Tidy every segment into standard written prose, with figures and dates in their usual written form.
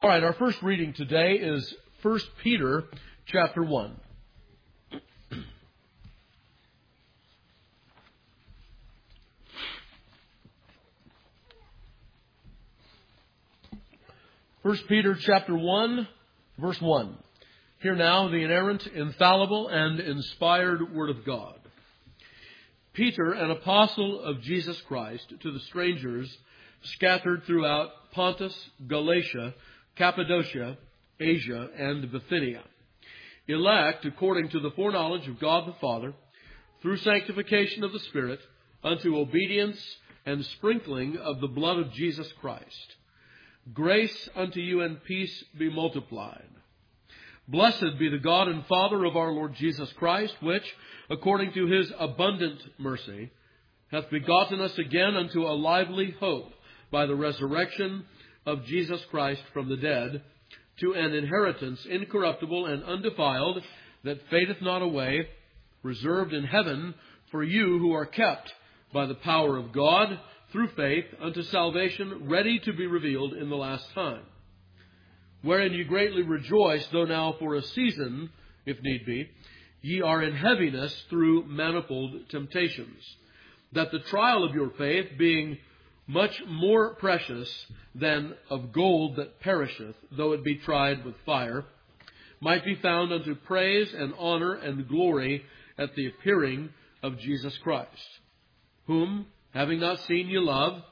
All right, our first reading today is 1 Peter chapter 1. 1 Peter chapter 1, verse 1. Hear now the inerrant, infallible, and inspired Word of God. Peter, an apostle of Jesus Christ, to the strangers scattered throughout Pontus, Galatia, Cappadocia, Asia, and Bithynia, elect according to the foreknowledge of God the Father, through sanctification of the Spirit, unto obedience and sprinkling of the blood of Jesus Christ. Grace unto you and peace be multiplied. Blessed be the God and Father of our Lord Jesus Christ, which, according to His abundant mercy, hath begotten us again unto a lively hope by the resurrection of Jesus Christ from the dead, to an inheritance incorruptible and undefiled, that fadeth not away, reserved in heaven for you who are kept by the power of God, through faith, unto salvation, ready to be revealed in the last time. Wherein ye greatly rejoice, though now for a season, if need be, ye are in heaviness through manifold temptations, that the trial of your faith, being much more precious than of gold that perisheth, though it be tried with fire, might be found unto praise and honor and glory at the appearing of Jesus Christ, whom, having not seen, ye love,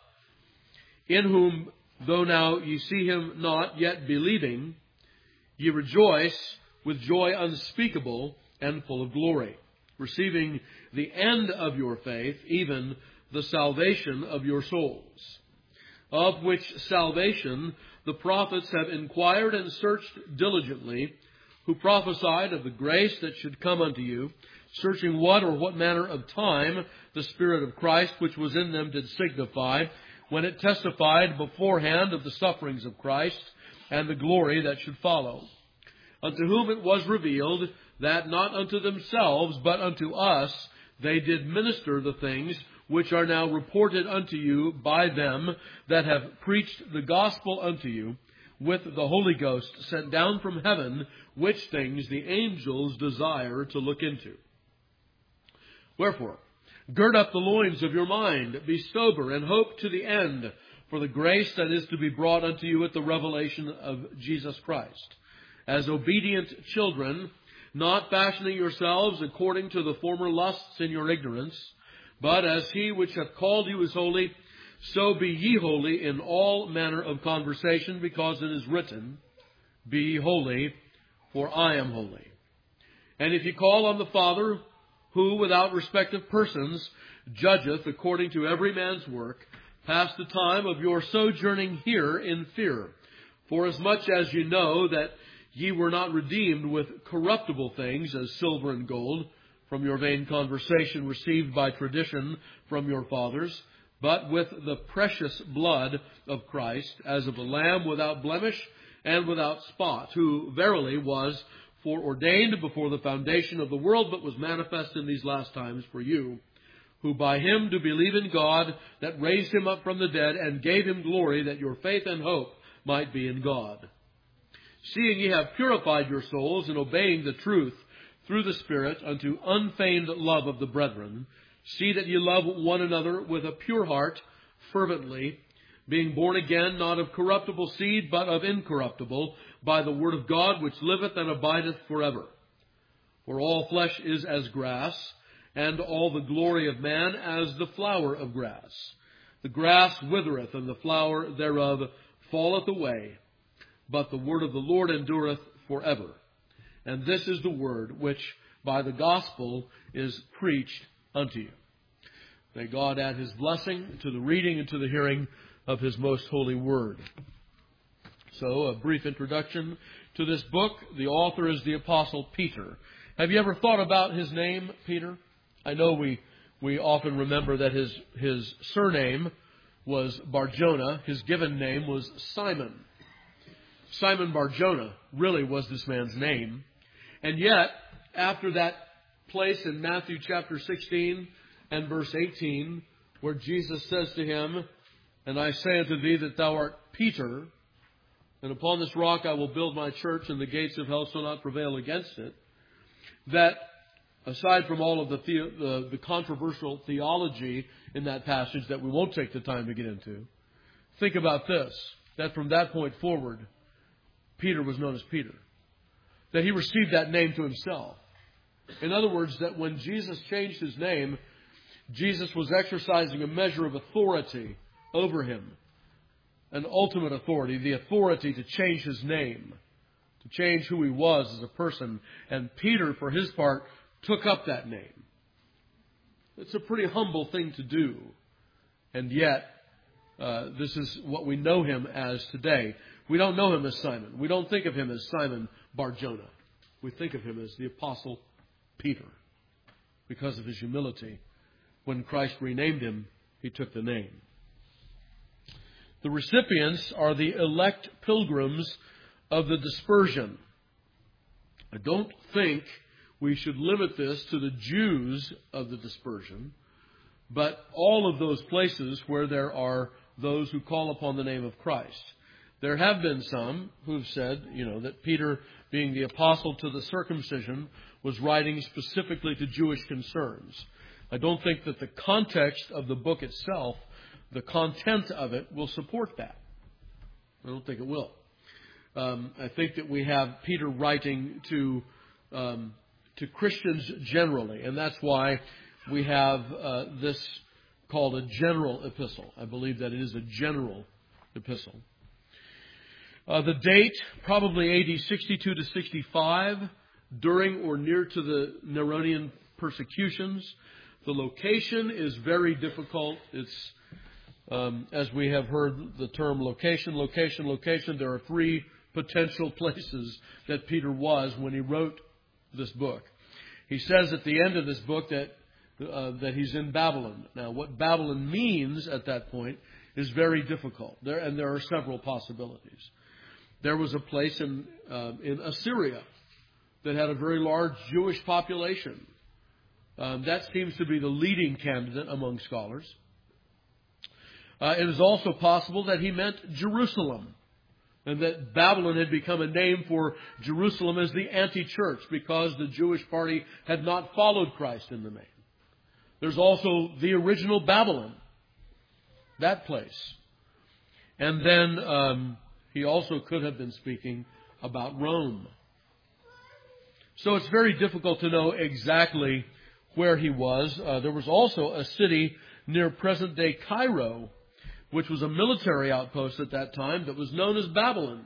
in whom, though now ye see Him not, yet believing, ye rejoice with joy unspeakable and full of glory, receiving the end of your faith, even the salvation of your souls, of which salvation the prophets have inquired and searched diligently, who prophesied of the grace that should come unto you, searching what or what manner of time the Spirit of Christ which was in them did signify, when it testified beforehand of the sufferings of Christ and the glory that should follow. Unto whom it was revealed that not unto themselves, but unto us, they did minister the things which are now reported unto you by them that have preached the gospel unto you, with the Holy Ghost sent down from heaven, which things the angels desire to look into. Wherefore, gird up the loins of your mind, be sober, and hope to the end for the grace that is to be brought unto you at the revelation of Jesus Christ. As obedient children, not fashioning yourselves according to the former lusts in your ignorance, but as He which hath called you is holy, so be ye holy in all manner of conversation, because it is written, Be ye holy, for I am holy. And if ye call on the Father, who without respect of persons judgeth according to every man's work, pass the time of your sojourning here in fear. Forasmuch as ye know that ye were not redeemed with corruptible things, as silver and gold, from your vain conversation received by tradition from your fathers, but with the precious blood of Christ, as of a lamb without blemish and without spot, who verily was foreordained before the foundation of the world, but was manifest in these last times for you, who by Him do believe in God, that raised Him up from the dead, and gave Him glory, that your faith and hope might be in God. Seeing ye have purified your souls in obeying the truth through the Spirit unto unfeigned love of the brethren, see that ye love one another with a pure heart fervently, being born again, not of corruptible seed, but of incorruptible, by the word of God, which liveth and abideth forever. For all flesh is as grass, and all the glory of man as the flower of grass. The grass withereth, and the flower thereof falleth away, but the word of the Lord endureth forever. And this is the word which by the gospel is preached unto you. May God add His blessing to the reading and to the hearing of His most holy word. So, a brief introduction to this book. The author is the Apostle Peter. Have you ever thought about his name, Peter? I know we often remember that his surname was Barjona. His given name was Simon. Simon Barjona really was this man's name. And yet, after that place in Matthew chapter 16 and verse 18, where Jesus says to him, And I say unto thee that thou art Peter, and upon this rock I will build my church, and the gates of hell shall not prevail against it, that aside from all of the controversial theology in that passage that we won't take the time to get into, think about this, that from that point forward, Peter was known as Peter. That he received that name to himself. In other words, that when Jesus changed his name, Jesus was exercising a measure of authority over him. An ultimate authority, the authority to change his name, to change who he was as a person. And Peter, for his part, took up that name. It's a pretty humble thing to do. And yet, this is what we know him as today. We don't know him as Simon. We don't think of him as Simon Bar-Jonah. We think of him as the Apostle Peter. Because of his humility, when Christ renamed him, he took the name. The recipients are the elect pilgrims of the dispersion. I don't think we should limit this to the Jews of the dispersion, but all of those places where there are those who call upon the name of Christ. There have been some who've said, that Peter, being the apostle to the circumcision, was writing specifically to Jewish concerns. I don't think that the context of the book itself, the content of it, will support that. I don't think it will. I think that we have Peter writing to Christians generally, and that's why we have this called a general epistle. I believe that it is a general epistle. The date, probably AD 62 to 65, during or near to the Neronian persecutions. The location is very difficult. It's, as we have heard the term location. There are three potential places that Peter was when he wrote this book. He says at the end of this book that he's in Babylon. Now, what Babylon means at that point is very difficult. There are several possibilities. There was a place in Assyria that had a very large Jewish population. That seems to be the leading candidate among scholars. It is also possible that he meant Jerusalem, and that Babylon had become a name for Jerusalem as the anti-church because the Jewish party had not followed Christ in the main. There's also the original Babylon, that place. And then he also could have been speaking about Rome. So it's very difficult to know exactly where he was. There was also a city near present-day Cairo, which was a military outpost at that time that was known as Babylon.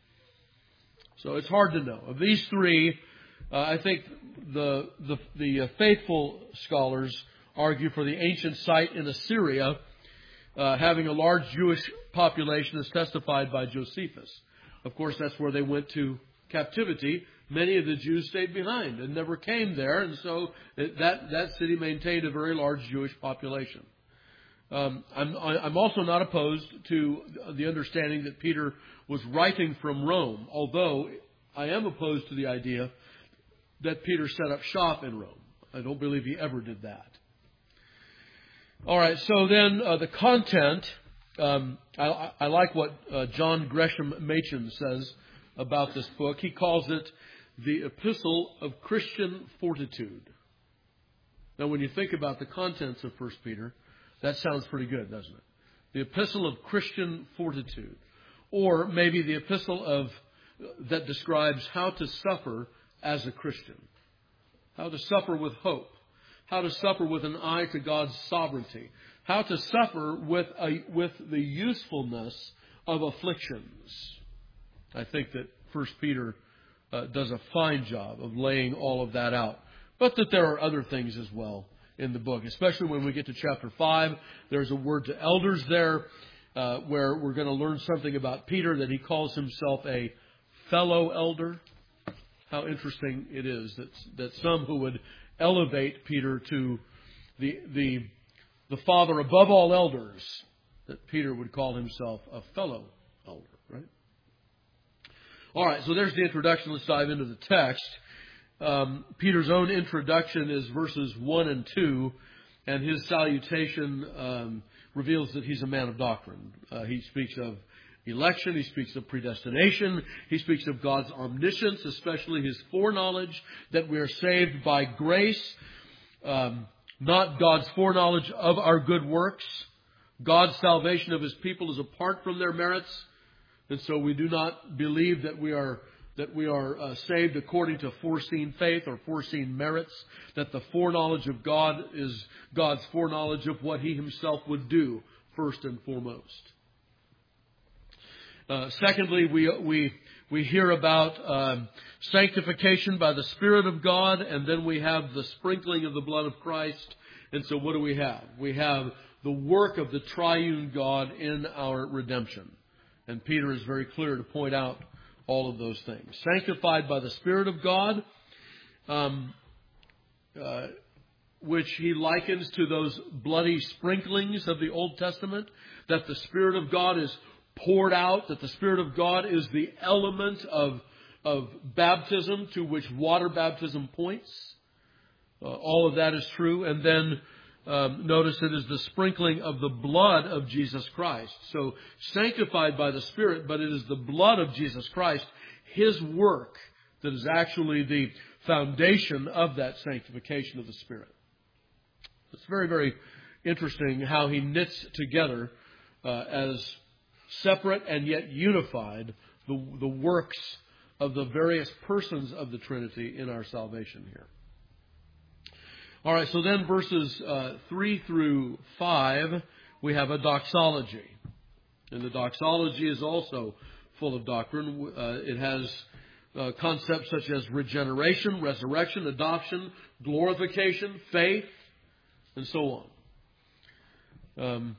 So it's hard to know. Of these three, I think the faithful scholars argue for the ancient site in Assyria, having a large Jewish population as testified by Josephus. Of course, that's where they went to captivity. Many of the Jews stayed behind and never came there, and so that city maintained a very large Jewish population. I'm also not opposed to the understanding that Peter was writing from Rome, although I am opposed to the idea that Peter set up shop in Rome. I don't believe he ever did that. All right, so then the content, I like what John Gresham Machen says about this book. He calls it the Epistle of Christian Fortitude. Now, when you think about the contents of 1 Peter, that sounds pretty good, doesn't it? The Epistle of Christian Fortitude. Or maybe the epistle that describes how to suffer as a Christian. How to suffer with hope. How to suffer with an eye to God's sovereignty. How to suffer with the usefulness of afflictions. I think that 1 Peter does a fine job of laying all of that out. But that there are other things as well in the book. Especially when we get to chapter 5. There's a word to elders there where we're going to learn something about Peter, that he calls himself a fellow elder. How interesting it is that some who would elevate Peter to the father above all elders, that Peter would call himself a fellow elder, right? All right, so there's the introduction. Let's dive into the text. Peter's own introduction is verses 1 and 2, and his salutation reveals that he's a man of doctrine. He speaks of, election. He speaks of predestination. He speaks of God's omniscience, especially His foreknowledge, that we are saved by grace, not God's foreknowledge of our good works. God's salvation of His people is apart from their merits. And so we do not believe that we are saved according to foreseen faith or foreseen merits, that the foreknowledge of God is God's foreknowledge of what He Himself would do first and foremost. Secondly, we hear about sanctification by the Spirit of God, and then we have the sprinkling of the blood of Christ. And so what do we have? We have the work of the triune God in our redemption. And Peter is very clear to point out all of those things. Sanctified by the Spirit of God, which he likens to those bloody sprinklings of the Old Testament, that the Spirit of God is poured out, that the Spirit of God is the element of baptism to which water baptism points. All of that is true. And then notice it is the sprinkling of the blood of Jesus Christ. So sanctified by the Spirit, but it is the blood of Jesus Christ, His work, that is actually the foundation of that sanctification of the Spirit. It's very, very interesting how he knits together as separate and yet unified the works of the various persons of the Trinity in our salvation here. All right, so then verses 3 through 5, we have a doxology. And the doxology is also full of doctrine. It has concepts such as regeneration, resurrection, adoption, glorification, faith, and so on.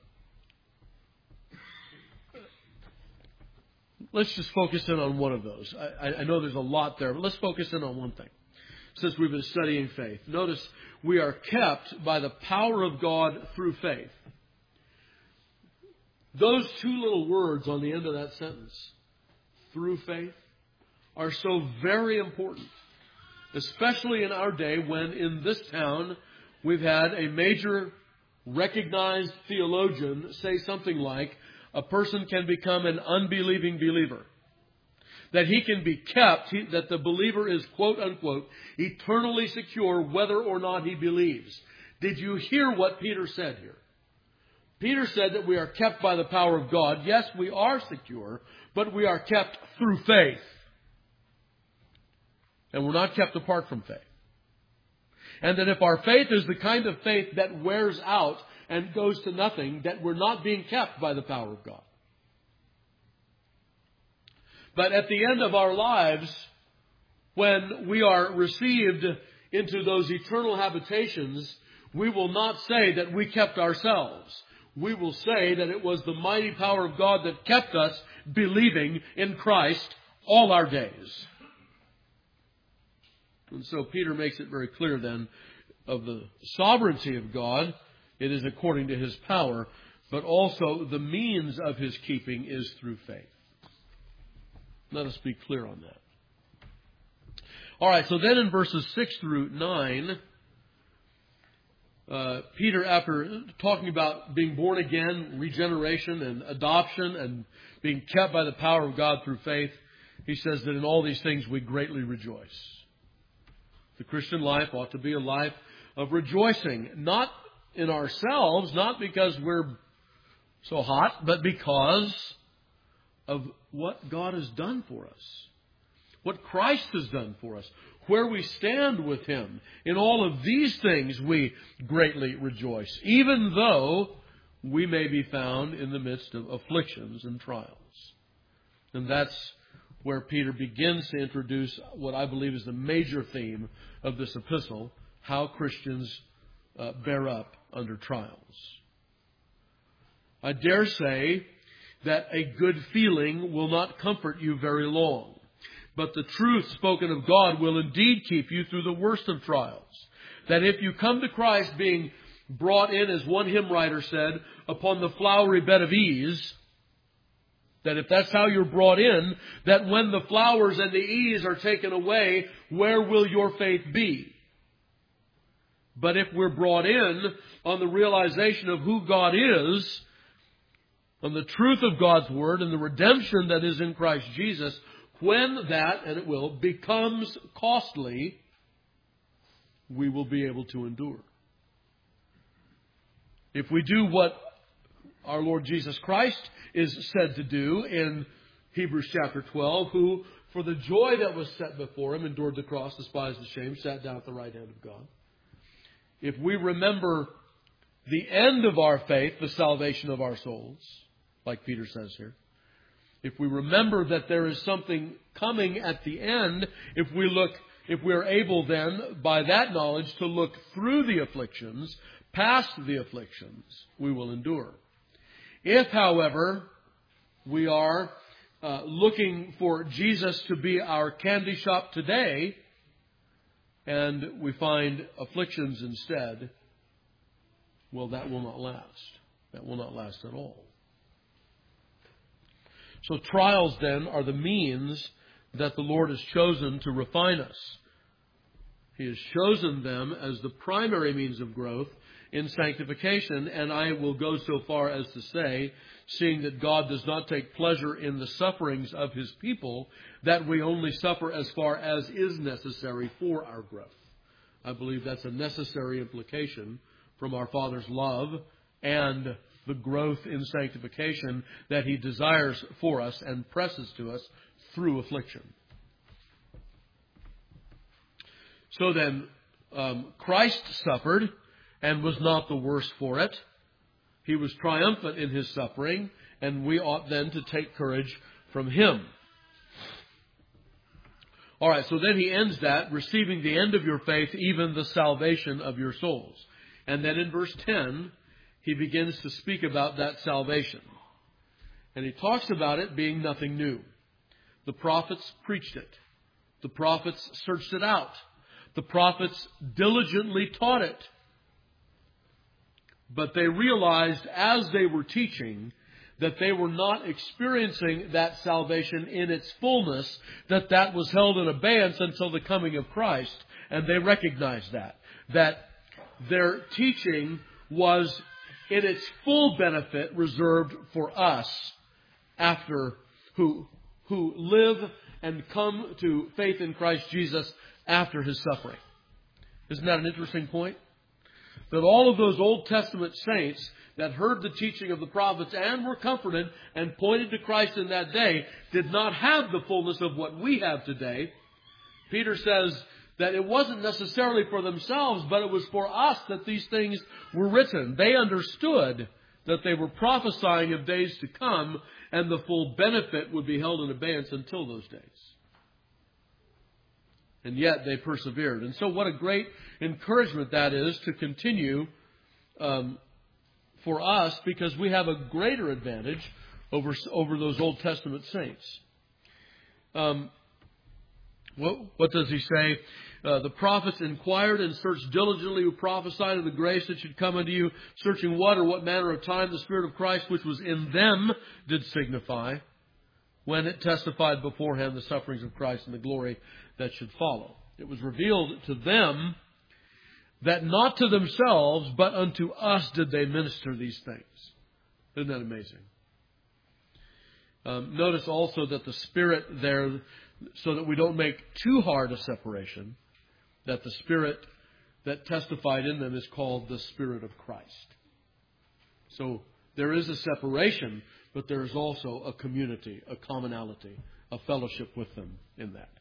Let's just focus in on one of those. I know there's a lot there, but let's focus in on one thing. Since we've been studying faith. Notice we are kept by the power of God through faith. Those two little words on the end of that sentence, through faith, are so very important. Especially in our day when in this town we've had a major recognized theologian say something like, a person can become an unbelieving believer. That he can be kept, that the believer is, quote unquote, eternally secure whether or not he believes. Did you hear what Peter said here? Peter said that we are kept by the power of God. Yes, we are secure, but we are kept through faith. And we're not kept apart from faith. And that if our faith is the kind of faith that wears out and goes to nothing, that we're not being kept by the power of God. But at the end of our lives, when we are received into those eternal habitations, we will not say that we kept ourselves. We will say that it was the mighty power of God that kept us believing in Christ all our days. And so Peter makes it very clear then of the sovereignty of God. It is according to His power, but also the means of His keeping is through faith. Let us be clear on that. All right, so then in verses 6 through 9, Peter, after talking about being born again, regeneration and adoption and being kept by the power of God through faith, he says that in all these things we greatly rejoice. The Christian life ought to be a life of rejoicing, not in ourselves, not because we're so hot, but because of what God has done for us, what Christ has done for us, where we stand with Him. In all of these things we greatly rejoice, even though we may be found in the midst of afflictions and trials. And that's where Peter begins to introduce what I believe is the major theme of this epistle, how Christians bear up under trials. I dare say that a good feeling will not comfort you very long. But the truth spoken of God will indeed keep you through the worst of trials. That if you come to Christ being brought in, as one hymn writer said, upon the flowery bed of ease, that if that's how you're brought in, that when the flowers and the ease are taken away, where will your faith be? But if we're brought in on the realization of who God is, on the truth of God's Word and the redemption that is in Christ Jesus, when that, and it will, becomes costly, we will be able to endure. If we do what our Lord Jesus Christ is said to do in Hebrews chapter 12, who, for the joy that was set before him, endured the cross, despised the shame, sat down at the right hand of God. If we remember the end of our faith, the salvation of our souls, like Peter says here, if we remember that there is something coming at the end, if we're able then, by that knowledge, to look through the afflictions, past the afflictions, we will endure. If, however, we are looking for Jesus to be our candy shop today, and we find afflictions instead, well, that will not last. That will not last at all. So trials, then, are the means that the Lord has chosen to refine us. He has chosen them as the primary means of growth in sanctification, and I will go so far as to say, seeing that God does not take pleasure in the sufferings of His people, that we only suffer as far as is necessary for our growth. I believe that's a necessary implication from our Father's love and the growth in sanctification that He desires for us and presses to us through affliction. So then, Christ suffered and was not the worse for it. He was triumphant in His suffering, and we ought then to take courage from Him. All right, so then he ends that, receiving the end of your faith, even the salvation of your souls. And then in verse 10, he begins to speak about that salvation. And he talks about it being nothing new. The prophets preached it. The prophets searched it out. The prophets diligently taught it. But they realized as they were teaching that they were not experiencing that salvation in its fullness, that was held in abeyance until the coming of Christ. And they recognized that their teaching was in its full benefit reserved for us after who live and come to faith in Christ Jesus after His suffering. Isn't that an interesting point? That all of those Old Testament saints that heard the teaching of the prophets and were comforted and pointed to Christ in that day did not have the fullness of what we have today. Peter says that it wasn't necessarily for themselves, but it was for us that these things were written. They understood that they were prophesying of days to come, and the full benefit would be held in abeyance until those days. And yet they persevered. And so what a great encouragement that is to continue for us, because we have a greater advantage over those Old Testament saints. What does he say? The prophets inquired and searched diligently who prophesied of the grace that should come unto you, searching what or what manner of time the Spirit of Christ which was in them did signify, when it testified beforehand the sufferings of Christ and the glory that should follow. It was revealed to them that not to themselves, but unto us did they minister these things. Isn't that amazing? Notice also that the Spirit there, so that we don't make too hard a separation, that the Spirit that testified in them is called the Spirit of Christ. So there is a separation, but there is also a community, a commonality, a fellowship with them in that.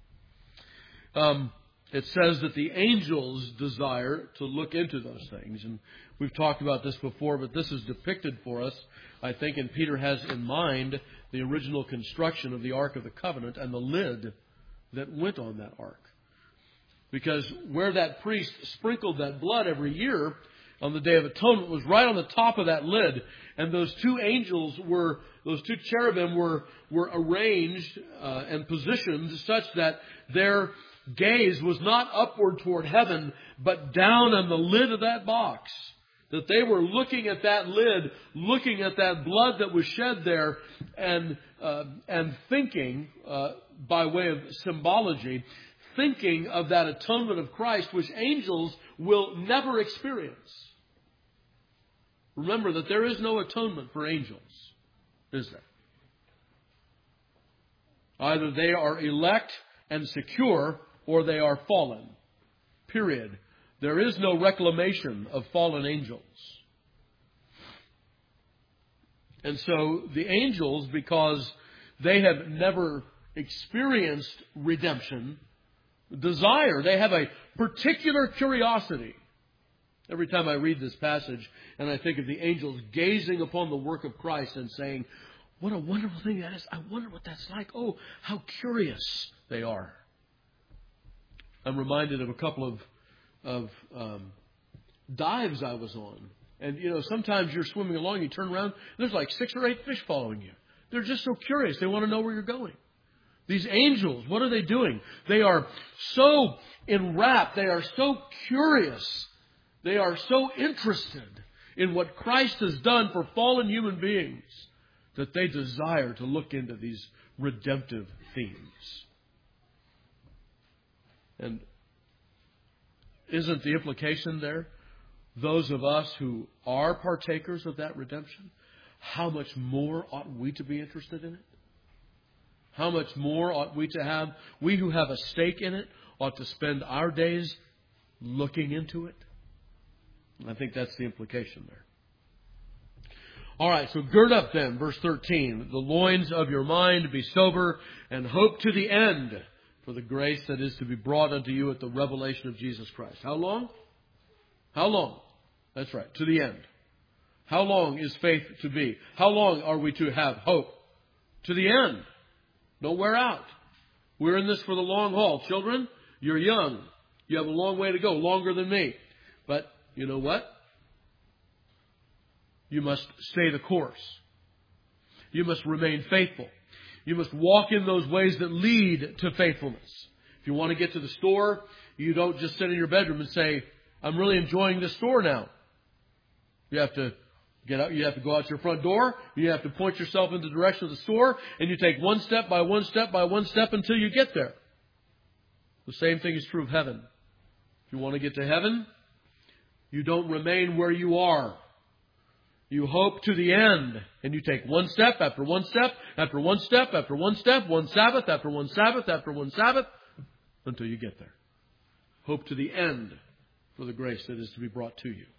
It says that the angels desire to look into those things. And we've talked about this before, but this is depicted for us, I think, and Peter has in mind the original construction of the Ark of the Covenant and the lid that went on that Ark. Because where that priest sprinkled that blood every year on the Day of Atonement was right on the top of that lid. And those two cherubim were arranged and positioned such that their gaze was not upward toward heaven, but down on the lid of that box. That they were looking at that lid, looking at that blood that was shed there, and thinking, by way of symbology, thinking of that atonement of Christ, which angels will never experience. Remember that there is no atonement for angels. is there? Either they are elect and secure, or they are fallen. Period. There is no reclamation of fallen angels. And so the angels, because they have never experienced redemption, they have a particular curiosity. Every time I read this passage and I think of the angels gazing upon the work of Christ and saying, what a wonderful thing that is. I wonder what that's like. Oh, how curious they are. I'm reminded of a couple of dives I was on. And, sometimes you're swimming along, you turn around, there's like 6 or 8 fish following you. They're just so curious. They want to know where you're going. These angels, what are they doing? They are so enwrapped. They are so curious. They are so interested in what Christ has done for fallen human beings that they desire to look into these redemptive themes. And isn't the implication there? Those of us who are partakers of that redemption, how much more ought we to be interested in it? How much more ought we to have? We who have a stake in it ought to spend our days looking into it. I think that's the implication there. All right, so gird up then, verse 13. The loins of your mind, be sober, and hope to the end for the grace that is to be brought unto you at the revelation of Jesus Christ. How long? How long? That's right, to the end. How long is faith to be? How long are we to have hope? To the end. Don't wear out. We're in this for the long haul. Children, you're young. You have a long way to go, longer than me. But you know what? You must stay the course. You must remain faithful. You must walk in those ways that lead to faithfulness. If you want to get to the store, you don't just sit in your bedroom and say, I'm really enjoying this store now. You have to get out. You have to go out your front door. You have to point yourself in the direction of the store. And you take one step by one step by one step until you get there. The same thing is true of heaven. If you want to get to heaven, you don't remain where you are. You hope to the end. And you take one step after one step after one step after one step, one Sabbath after one Sabbath after one Sabbath, until you get there. Hope to the end for the grace that is to be brought to you.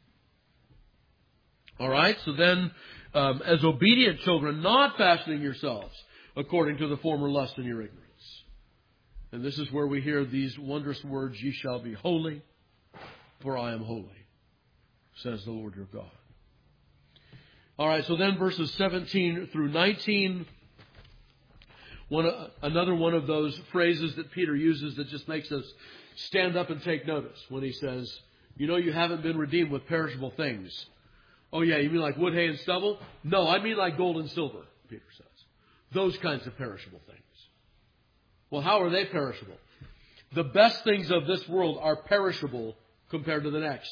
All right, so then, as obedient children, not fashioning yourselves according to the former lust in your ignorance. And this is where we hear these wondrous words, ye shall be holy, for I am holy, says the Lord your God. All right, so then verses 17 through 19, another one of those phrases that Peter uses that just makes us stand up and take notice when he says, you haven't been redeemed with perishable things. Oh yeah, you mean like wood, hay, and stubble? No, I mean like gold and silver, Peter says. Those kinds of perishable things. Well, how are they perishable? The best things of this world are perishable compared to the next.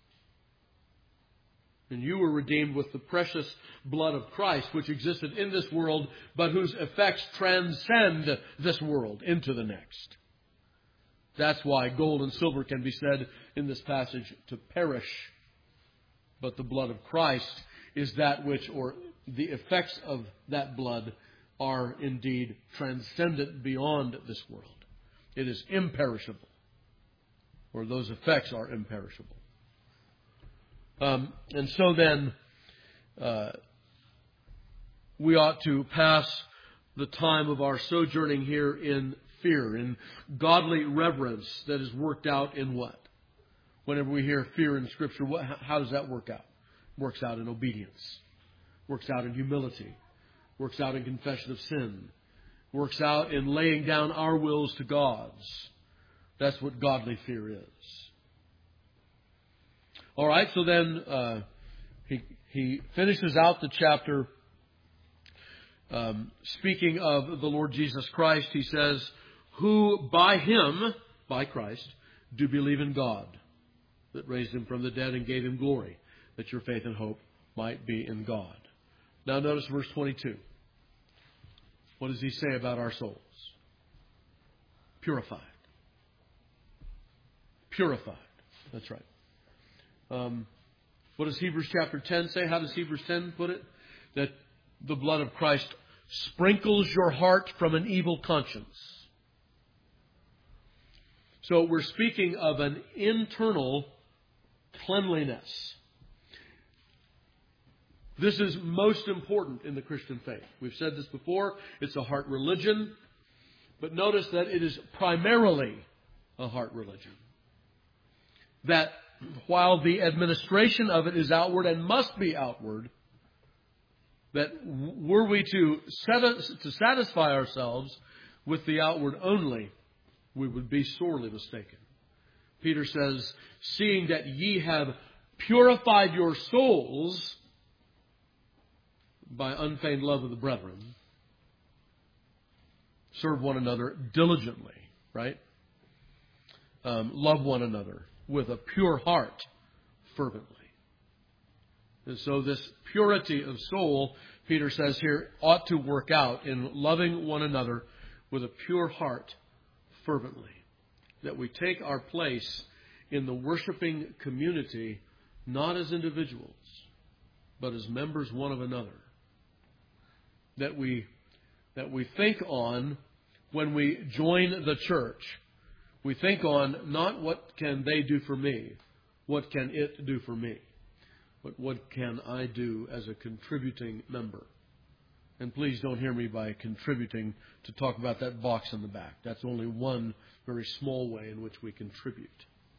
And you were redeemed with the precious blood of Christ, which existed in this world, but whose effects transcend this world into the next. That's why gold and silver can be said in this passage to perish. But the blood of Christ is that which, or the effects of that blood, are indeed transcendent beyond this world. It is imperishable, or those effects are imperishable. And so then, we ought to pass the time of our sojourning here in fear, in godly reverence that is worked out in what? Whenever we hear fear in Scripture, how does that work out? It works out in obedience. Works out in humility. Works out in confession of sin. Works out in laying down our wills to God's. That's what godly fear is. All right, so then he finishes out the chapter speaking of the Lord Jesus Christ. He says, who by Him, by Christ, do believe in God, that raised Him from the dead and gave Him glory, that your faith and hope might be in God. Now notice verse 22. What does he say about our souls? Purified. Purified. That's right. What does Hebrews chapter 10 say? How does Hebrews 10 put it? That the blood of Christ sprinkles your heart from an evil conscience. So we're speaking of an internal cleanliness. This is most important in the Christian faith. We've said this before. It's a heart religion. But notice that it is primarily a heart religion. That while the administration of it is outward and must be outward, that were we to satisfy ourselves with the outward only, we would be sorely mistaken. Peter says, seeing that ye have purified your souls by unfeigned love of the brethren, serve one another diligently, right? Love one another with a pure heart fervently. And so this purity of soul, Peter says here, ought to work out in loving one another with a pure heart fervently. That we take our place in the worshiping community not as individuals, but as members one of another. That we think on, when we join the church, we think on not what can they do for me, what can it do for me, but what can I do as a contributing member. And please don't hear me by contributing to talk about that box in the back. That's only one very small way in which we contribute.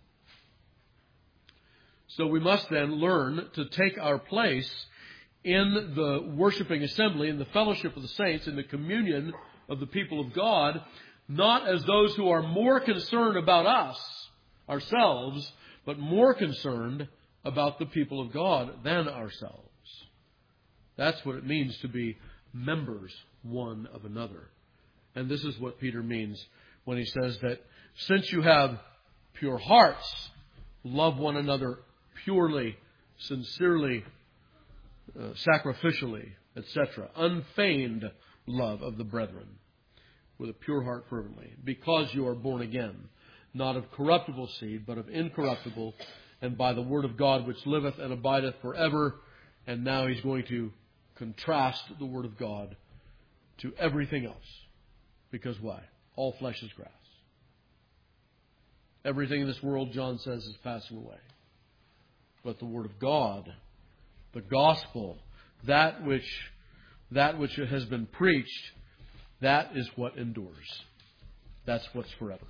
So we must then learn to take our place in the worshiping assembly, in the fellowship of the saints, in the communion of the people of God, not as those who are more concerned about us, ourselves, but more concerned about the people of God than ourselves. That's what it means to be members one of another. And this is what Peter means when he says that since you have pure hearts, love one another purely, sincerely, sacrificially, etc. Unfeigned love of the brethren with a pure heart fervently, because you are born again, not of corruptible seed, but of incorruptible, and by the word of God which liveth and abideth forever. And now he's going to contrast the word of God to everything else. Because why? All flesh is grass. Everything in this world, John says, is passing away. But the word of God, the gospel, that which has been preached, that is what endures. That's what's forever.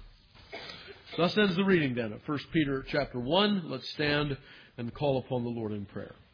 Thus ends the reading then of 1 Peter chapter 1. Let's stand and call upon the Lord in prayer.